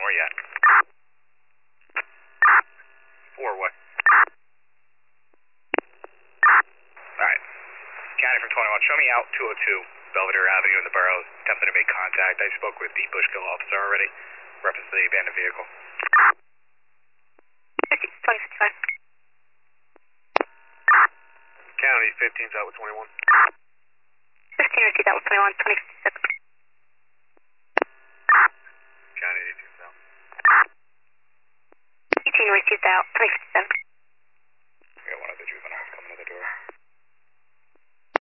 Where you at? 4 what? Alright. County from 21. Show me out 202 Belvedere Avenue in the Boroughs. Attempted to make contact. I spoke with the Bushkill officer already. Reference to the abandoned vehicle. 2055. County 15's out with 21. 15 received out with 21, 2056.